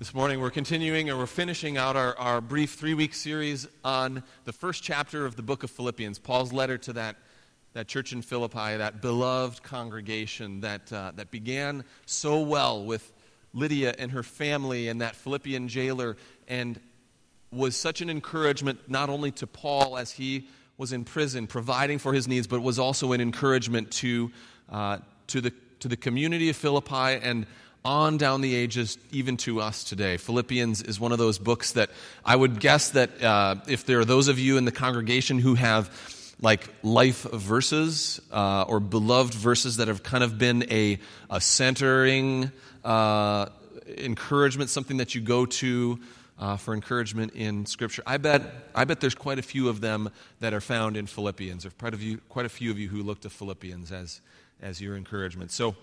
This morning we're continuing, or we're finishing out our brief 3-week series on the first chapter of the book of Philippians, Paul's letter to that church in Philippi, that beloved congregation that began so well with Lydia and her family and that Philippian jailer, and was such an encouragement not only to Paul as he was in prison providing for his needs, but was also an encouragement to the community of Philippi and on down the ages, even to us today. Philippians is one of those books that I would guess that if there are those of you in the congregation who have like life verses or beloved verses that have kind of been a centering encouragement, something that you go to for encouragement in Scripture, I bet there's quite a few of them that are found in Philippians. There's quite a few of you who look to Philippians as your encouragement. So,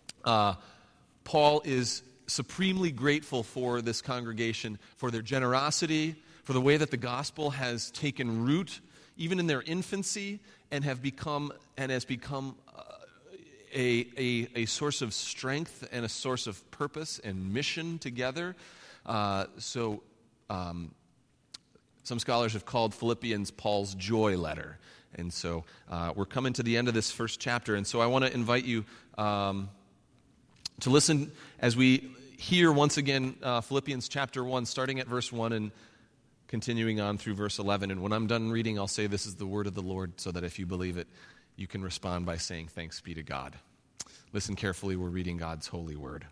Paul is supremely grateful for this congregation, for their generosity, for the way that the gospel has taken root, even in their infancy, and has become a source of strength and a source of purpose and mission together. Some scholars have called Philippians Paul's joy letter. And so we're coming to the end of this first chapter, and so I want to invite you to listen as we hear once again Philippians chapter 1, starting at verse 1 and continuing on through verse 11. And when I'm done reading, I'll say this is the word of the Lord, so that if you believe it, you can respond by saying thanks be to God. Listen carefully, we're reading God's holy word.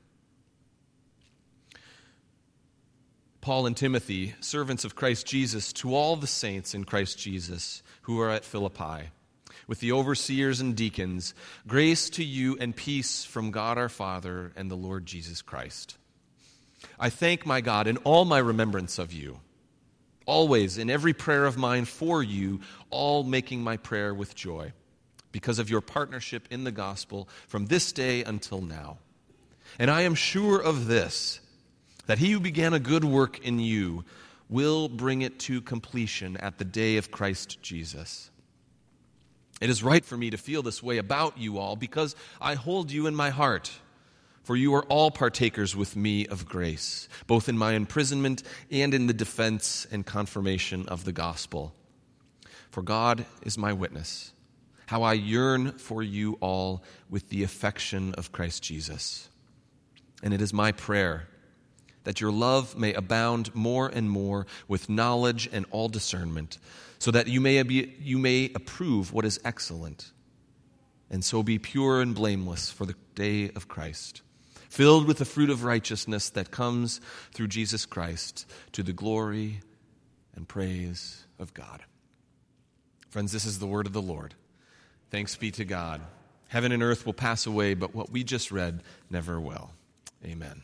Paul and Timothy, servants of Christ Jesus, to all the saints in Christ Jesus who are at Philippi, with the overseers and deacons, grace to you and peace from God our Father and the Lord Jesus Christ. I thank my God in all my remembrance of you, always in every prayer of mine for you, all making my prayer with joy, because of your partnership in the gospel from this day until now. And I am sure of this, that he who began a good work in you will bring it to completion at the day of Christ Jesus. It is right for me to feel this way about you all, because I hold you in my heart. For you are all partakers with me of grace, both in my imprisonment and in the defense and confirmation of the gospel. For God is my witness, how I yearn for you all with the affection of Christ Jesus. And it is my prayer that your love may abound more and more with knowledge and all discernment, so that you may approve what is excellent, and so be pure and blameless for the day of Christ, filled with the fruit of righteousness that comes through Jesus Christ, to the glory and praise of God. Friends, this is the word of the Lord. Thanks be to God. Heaven and earth will pass away, but what we just read never will. Amen.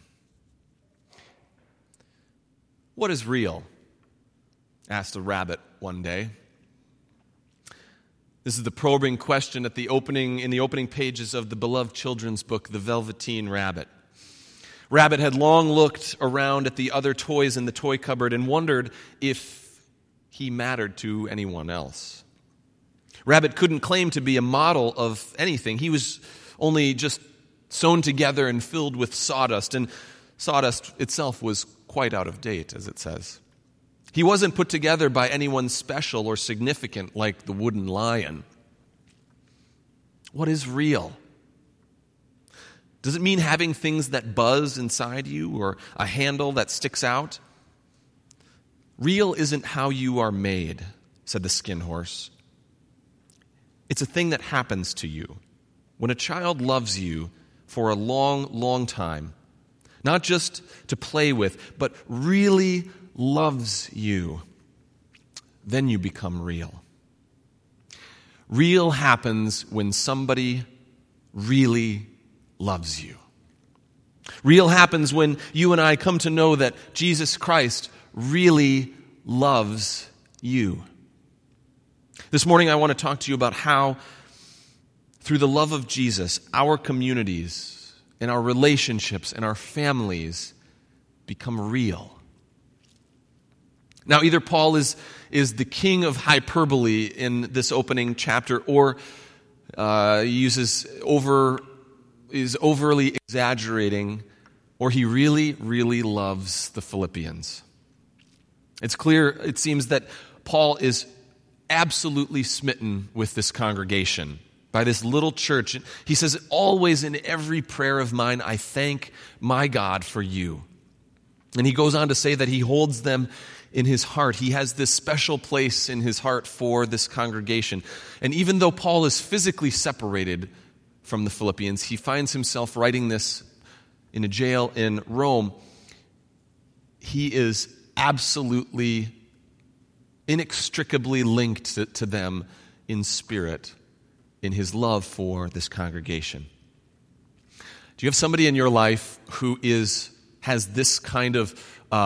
What is real? Asked a rabbit one day. This is the probing question in the opening pages of the beloved children's book, The Velveteen Rabbit. Rabbit had long looked around at the other toys in the toy cupboard and wondered if he mattered to anyone else. Rabbit couldn't claim to be a model of anything. He was only just sewn together and filled with sawdust, and sawdust itself was quite out of date, as it says. He wasn't put together by anyone special or significant like the wooden lion. What is real? Does it mean having things that buzz inside you or a handle that sticks out? Real isn't how you are made, said the skin horse. It's a thing that happens to you. When a child loves you for a long, long time, not just to play with, but really loves you, then you become real. Real happens when somebody really loves you. Real happens when you and I come to know that Jesus Christ really loves you. This morning I want to talk to you about how, through the love of Jesus, our communities and our relationships and our families become real. Now, either Paul is the king of hyperbole in this opening chapter, or is overly exaggerating or he really, really loves the Philippians. It's clear, it seems, that Paul is absolutely smitten with this congregation, by this little church. He says, always in every prayer of mine, I thank my God for you. And he goes on to say that he holds them in his heart. He has this special place in his heart for this congregation. And even though Paul is physically separated from the Philippians, he finds himself writing this in a jail in Rome. He is absolutely, inextricably linked to them in spirit, in his love for this congregation. Do you have somebody in your life who has this kind of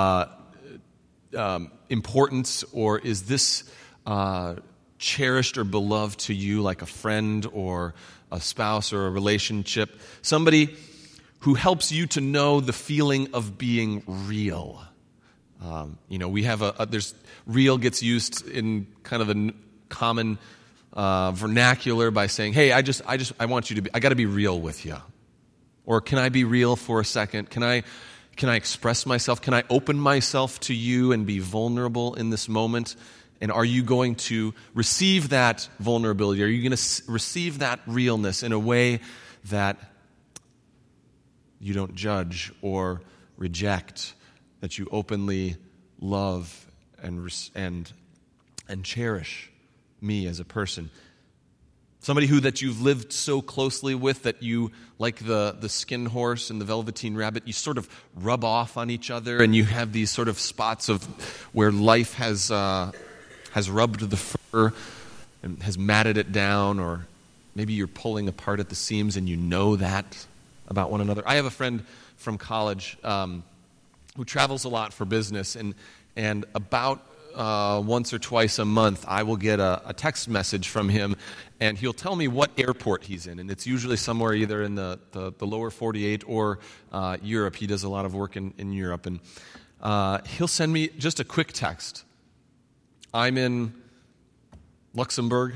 importance, or is this cherished or beloved to you, like a friend or a spouse or a relationship? Somebody who helps you to know the feeling of being real. We have there's real gets used in kind of a common vernacular by saying, hey, I want you to be, I got to be real with you. Or can I be real for a second? Can I express myself? Can I open myself to you and be vulnerable in this moment? And are you going to receive that vulnerability? Are you going to receive that realness in a way that you don't judge or reject, that you openly love and cherish me as a person? Somebody that you've lived so closely with that you, like the skin horse and the Velveteen Rabbit, you sort of rub off on each other, and you have these sort of spots of where life has rubbed the fur and has matted it down, or maybe you're pulling apart at the seams and you know that about one another. I have a friend from college who travels a lot for business, and about once or twice a month, I will get a text message from him, and he'll tell me what airport he's in. And it's usually somewhere either in the lower 48 or Europe. He does a lot of work in Europe. And he'll send me just a quick text. I'm in Luxembourg.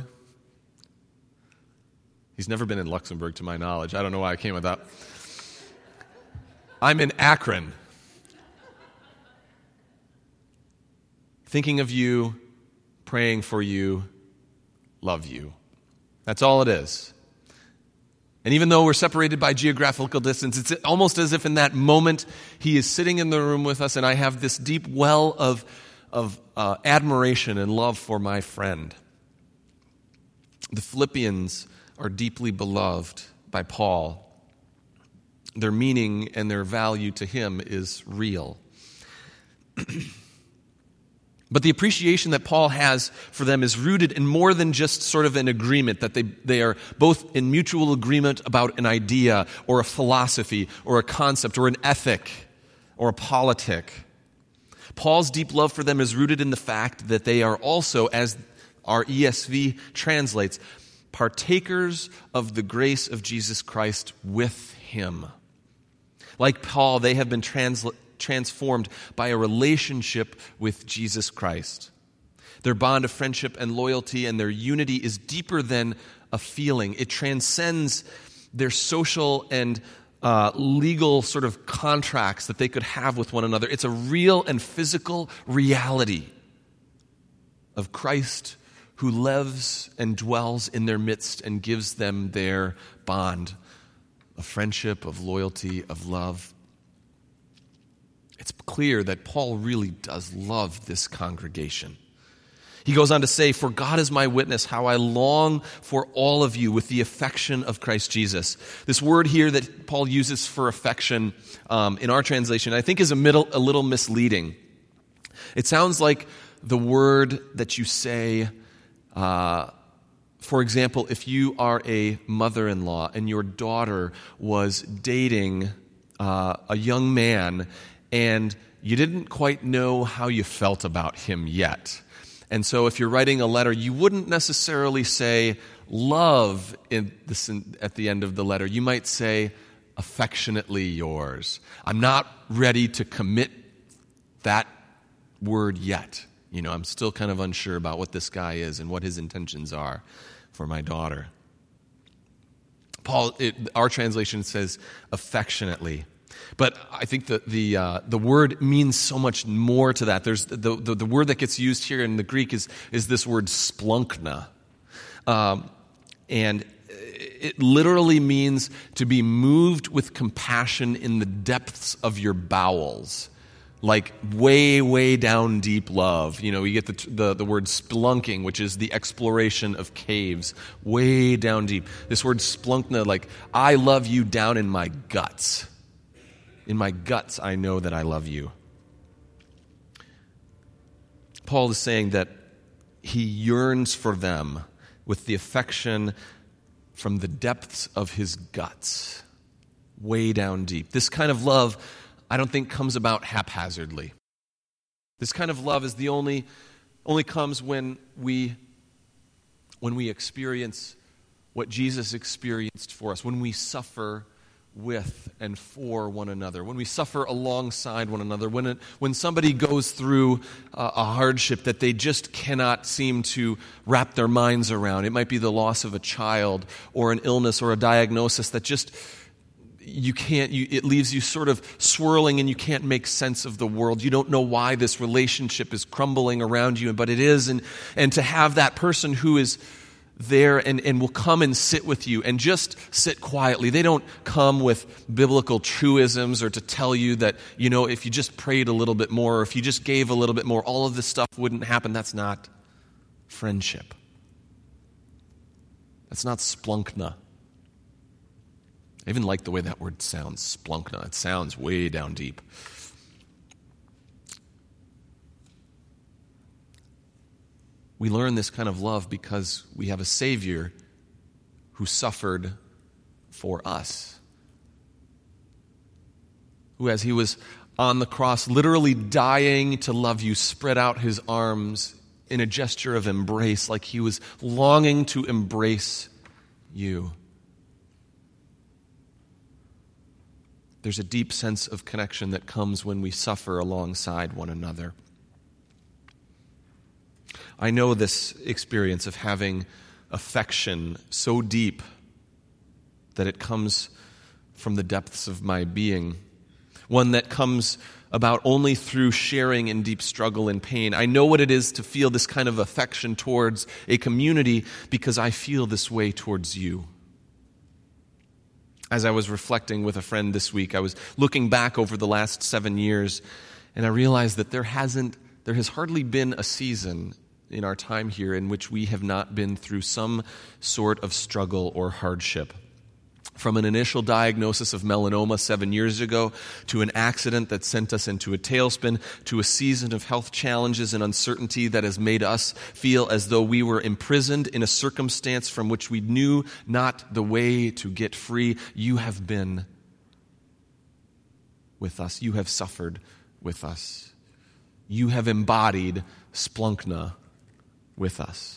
He's never been in Luxembourg, to my knowledge. I don't know why I came with that. I'm in Akron. Thinking of you, praying for you, love you. That's all it is. And even though we're separated by geographical distance, it's almost as if in that moment he is sitting in the room with us, and I have this deep well of admiration and love for my friend. The Philippians are deeply beloved by Paul. Their meaning and their value to him is real. But the appreciation that Paul has for them is rooted in more than just sort of an agreement, that they are both in mutual agreement about an idea or a philosophy or a concept or an ethic or a politic. Paul's deep love for them is rooted in the fact that they are also, as our ESV translates, partakers of the grace of Jesus Christ with him. Like Paul, they have been transformed by a relationship with Jesus Christ. Their bond of friendship and loyalty and their unity is deeper than a feeling. It transcends their social and legal sort of contracts that they could have with one another. It's a real and physical reality of Christ who lives and dwells in their midst and gives them their bond of friendship, of loyalty, of love. It's clear that Paul really does love this congregation. He goes on to say, "For God is my witness, how I long for all of you with the affection of Christ Jesus." This word here that Paul uses for affection in our translation, I think is a little misleading. It sounds like the word that you say, for example, if you are a mother-in-law and your daughter was dating a young man and you didn't quite know how you felt about him yet. And so if you're writing a letter, you wouldn't necessarily say love at the end of the letter. You might say affectionately yours. I'm not ready to commit that word yet. I'm still kind of unsure about what this guy is and what his intentions are for my daughter. Our translation says affectionately. But I think that the word means so much more to that. There's the word that gets used here in the Greek is this word splunkna. And it literally means to be moved with compassion in the depths of your bowels. Like way, way down deep love. You get the word spelunking, which is the exploration of caves. Way down deep. This word splunkna, like, I love you down in my guts. In my guts, I know that I love you. Paul is saying that he yearns for them with the affection from the depths of his guts. Way down deep. This kind of love, I don't think, comes about haphazardly. This kind of love is the only comes when we experience what Jesus experienced for us, when we suffer with and for one another, when we suffer alongside one another, when somebody goes through a hardship that they just cannot seem to wrap their minds around. It might be the loss of a child or an illness or a diagnosis that just it leaves you sort of swirling and you can't make sense of the world. You don't know why this relationship is crumbling around you, but it is. And to have that person who is there and will come and sit with you and just sit quietly. They don't come with biblical truisms or to tell you that, if you just prayed a little bit more or if you just gave a little bit more, all of this stuff wouldn't happen. That's not friendship. That's not splunkna. I even like the way that word sounds, splunkna. It sounds way down deep. We learn this kind of love because we have a Savior who suffered for us. Who, as he was on the cross, literally dying to love you, spread out his arms in a gesture of embrace, like he was longing to embrace you. There's a deep sense of connection that comes when we suffer alongside one another. I know this experience of having affection so deep that it comes from the depths of my being, one that comes about only through sharing in deep struggle and pain. I know what it is to feel this kind of affection towards a community because I feel this way towards you. As I was reflecting with a friend this week, I was looking back over the last 7 years, and I realized that there has hardly been a season in our time here in which we have not been through some sort of struggle or hardship. From an initial diagnosis of melanoma 7 years ago, to an accident that sent us into a tailspin, to a season of health challenges and uncertainty that has made us feel as though we were imprisoned in a circumstance from which we knew not the way to get free. You have been with us. You have suffered with us. You have embodied splunkna with us.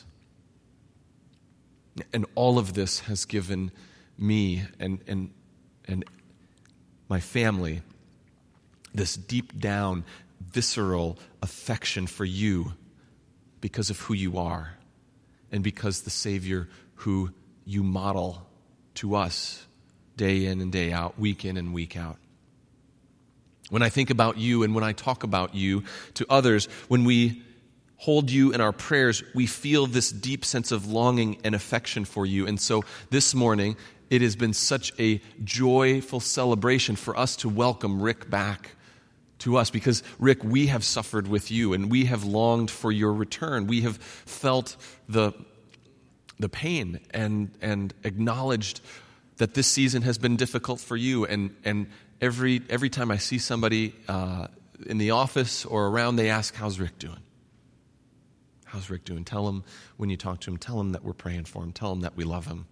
And all of this has given me and my family this deep down, visceral affection for you because of who you are and because the Savior who you model to us day in and day out, week in and week out. When I think about you and when I talk about you to others, when we hold you in our prayers, we feel this deep sense of longing and affection for you. And so this morning, it has been such a joyful celebration for us to welcome Rick back to us because, Rick, we have suffered with you and we have longed for your return. We have felt the pain and acknowledged that this season has been difficult for you. And every time I see somebody in the office or around, they ask, how's Rick doing? How's Rick doing? Tell him when you talk to him, tell him that we're praying for him. Tell him that we love him.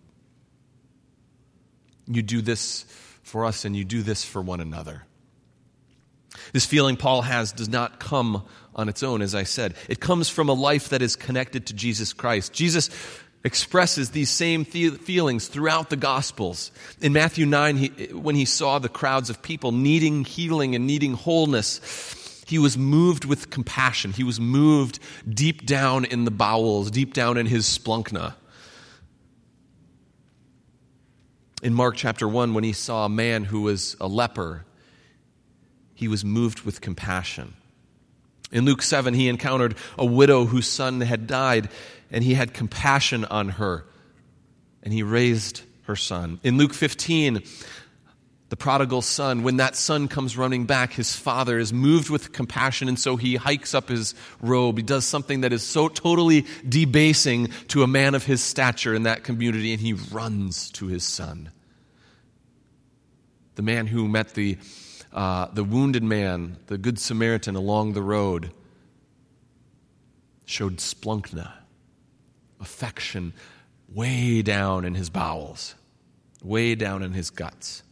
You do this for us and you do this for one another. This feeling Paul has does not come on its own, as I said. It comes from a life that is connected to Jesus Christ. Jesus expresses these same feelings throughout the Gospels. In Matthew 9, when he saw the crowds of people needing healing and needing wholeness, he was moved with compassion. He was moved deep down in the bowels, deep down in his splunkna. In Mark chapter 1, when he saw a man who was a leper, he was moved with compassion. In Luke 7, he encountered a widow whose son had died, and he had compassion on her, and he raised her son. In Luke 15, the prodigal son, when that son comes running back, his father is moved with compassion, and so he hikes up his robe. He does something that is so totally debasing to a man of his stature in that community, and he runs to his son. The man who met the wounded man, the Good Samaritan along the road, showed splunkna, affection way down in his bowels, way down in his guts.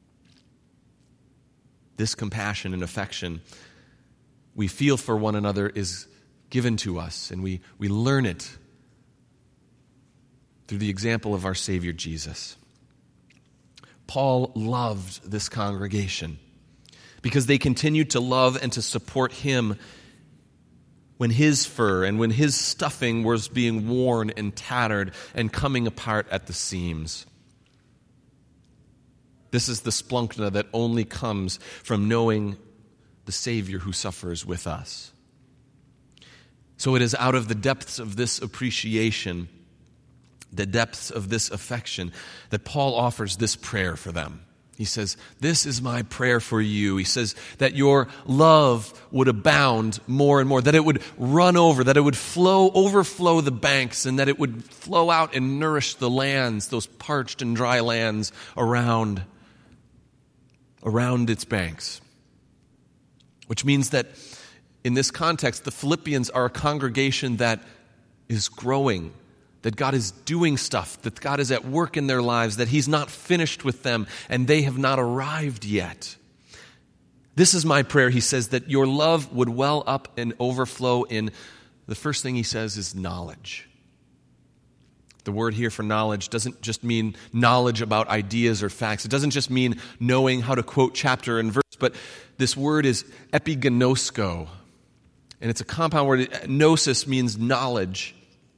This compassion and affection we feel for one another is given to us, and we learn it through the example of our Savior Jesus. Paul loved this congregation because they continued to love and to support him when his fur and when his stuffing was being worn and tattered and coming apart at the seams. This is the splunkna that only comes from knowing the Savior who suffers with us. So it is out of the depths of this appreciation, the depths of this affection, that Paul offers this prayer for them. He says, "This is my prayer for you." He says that your love would abound more and more, that it would run over, that it would overflow the banks, and that it would flow out and nourish the lands, those parched and dry lands around its banks. Which means that in this context, the Philippians are a congregation that is growing, that God is doing stuff, that God is at work in their lives, that he's not finished with them, and they have not arrived yet. This is my prayer, he says, that your love would well up and overflow in, the first thing he says is knowledge. The word here for knowledge doesn't just mean knowledge about ideas or facts. It doesn't just mean knowing how to quote chapter and verse, but this word is epignosko, and it's a compound word. Gnosis means knowledge.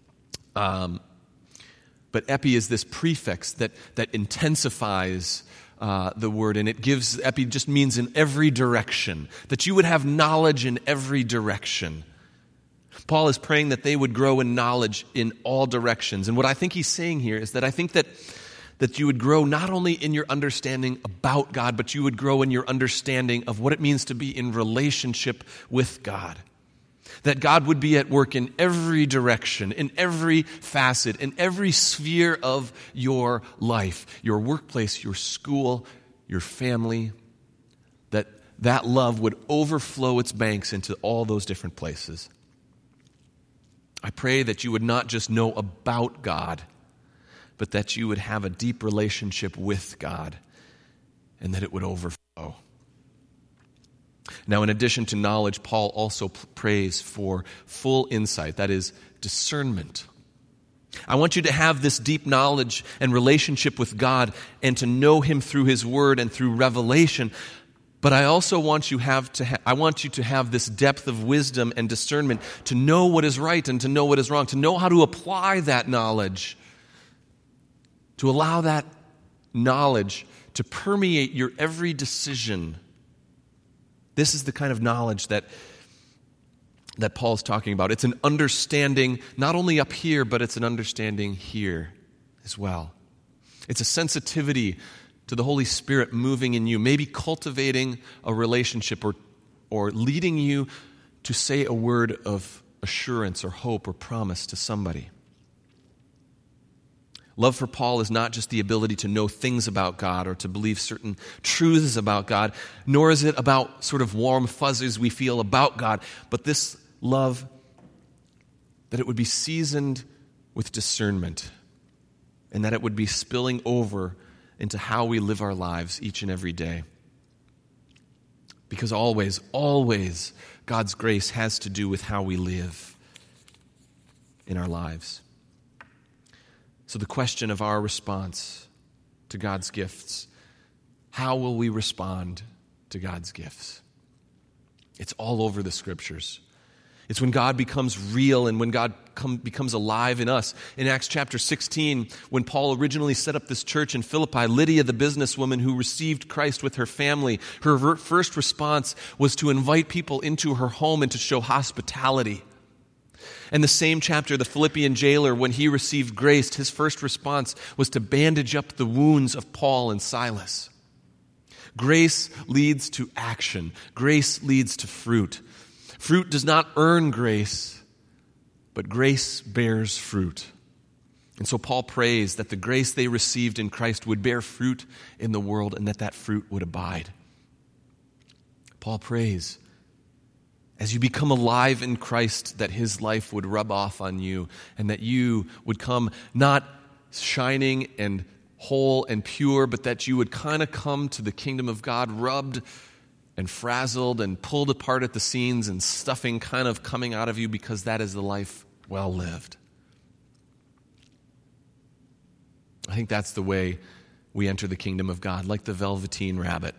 But epi is this prefix that intensifies the word, and it gives, epi just means in every direction, that you would have knowledge in every direction. Paul is praying that they would grow in knowledge in all directions. And what I think he's saying here is that I think that you would grow not only in your understanding about God, but you would grow in your understanding of what it means to be in relationship with God. That God would be at work in every direction, in every facet, in every sphere of your life, your workplace, your school, your family, that love would overflow its banks into all those different places. I pray that you would not just know about God, but that you would have a deep relationship with God, and that it would overflow. Now, in addition to knowledge, Paul also prays for full insight, that is, discernment. I want you to have this deep knowledge and relationship with God and to know him through his word and through revelation. But I also want you to have this depth of wisdom and discernment to know what is right and to know what is wrong, to know how to apply that knowledge, to allow that knowledge to permeate your every decision. This is the kind of knowledge that Paul's talking about. It's an understanding not only up here, but it's an understanding here as well. It's a sensitivity to the Holy Spirit moving in you, maybe cultivating a relationship or leading you to say a word of assurance or hope or promise to somebody. Love for Paul is not just the ability to know things about God or to believe certain truths about God, nor is it about sort of warm fuzzies we feel about God, but this love, that it would be seasoned with discernment and that it would be spilling over into how we live our lives each and every day. Because always, always, God's grace has to do with how we live in our lives. So the question of our response to God's gifts, how will we respond to God's gifts? It's all over the Scriptures. It's when God becomes real and when God becomes alive in us. In Acts chapter 16, when Paul originally set up this church in Philippi, Lydia, the businesswoman who received Christ with her family, her first response was to invite people into her home and to show hospitality. And the same chapter, the Philippian jailer, when he received grace, his first response was to bandage up the wounds of Paul and Silas. Grace leads to action. Grace leads to fruit. Fruit does not earn grace, but grace bears fruit. And so Paul prays that the grace they received in Christ would bear fruit in the world and that fruit would abide. Paul prays, as you become alive in Christ, that his life would rub off on you and that you would come not shining and whole and pure, but that you would kind of come to the kingdom of God rubbed and frazzled and pulled apart at the seams and stuffing kind of coming out of you, because that is the life well lived. I think that's the way we enter the kingdom of God, like the Velveteen Rabbit.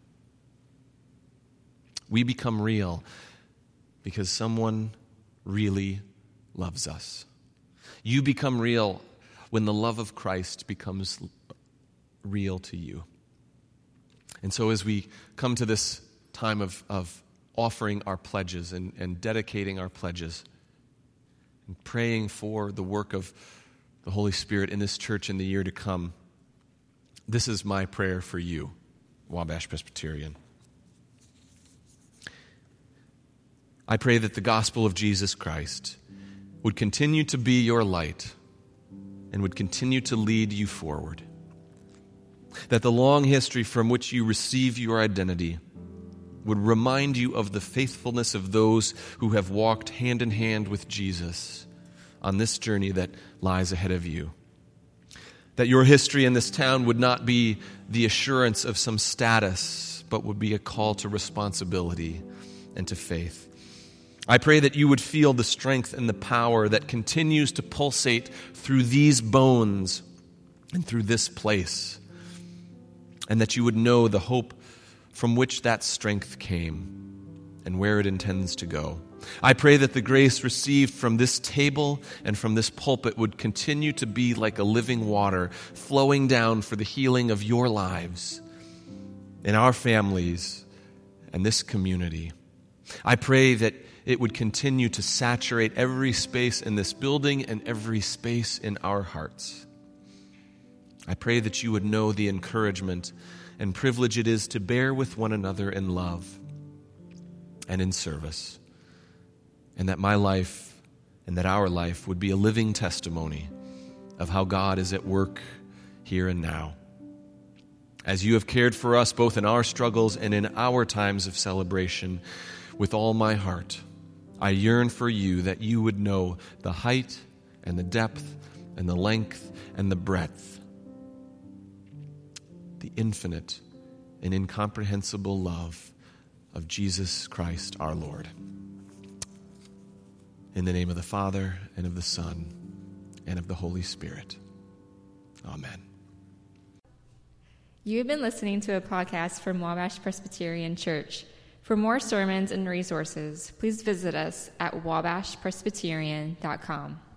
We become real because someone really loves us. You become real when the love of Christ becomes real to you. And so as we come to this time of offering our pledges and dedicating our pledges and praying for the work of the Holy Spirit in this church in the year to come, this is my prayer for you, Wabash Presbyterian. I pray that the gospel of Jesus Christ would continue to be your light and would continue to lead you forward. That the long history from which you receive your identity would remind you of the faithfulness of those who have walked hand in hand with Jesus on this journey that lies ahead of you. That your history in this town would not be the assurance of some status, but would be a call to responsibility and to faith. I pray that you would feel the strength and the power that continues to pulsate through these bones and through this place, and that you would know the hope from which that strength came and where it intends to go. I pray that the grace received from this table and from this pulpit would continue to be like a living water flowing down for the healing of your lives and our families and this community. I pray that it would continue to saturate every space in this building and every space in our hearts. I pray that you would know the encouragement and privilege it is to bear with one another in love and in service, and that my life and that our life would be a living testimony of how God is at work here and now. As you have cared for us both in our struggles and in our times of celebration, with all my heart, I yearn for you that you would know the height and the depth and the length and the breadth, the infinite and incomprehensible love of Jesus Christ our Lord. In the name of the Father, and of the Son, and of the Holy Spirit. Amen. You have been listening to a podcast from Wabash Presbyterian Church. For more sermons and resources, please visit us at wabashpresbyterian.com.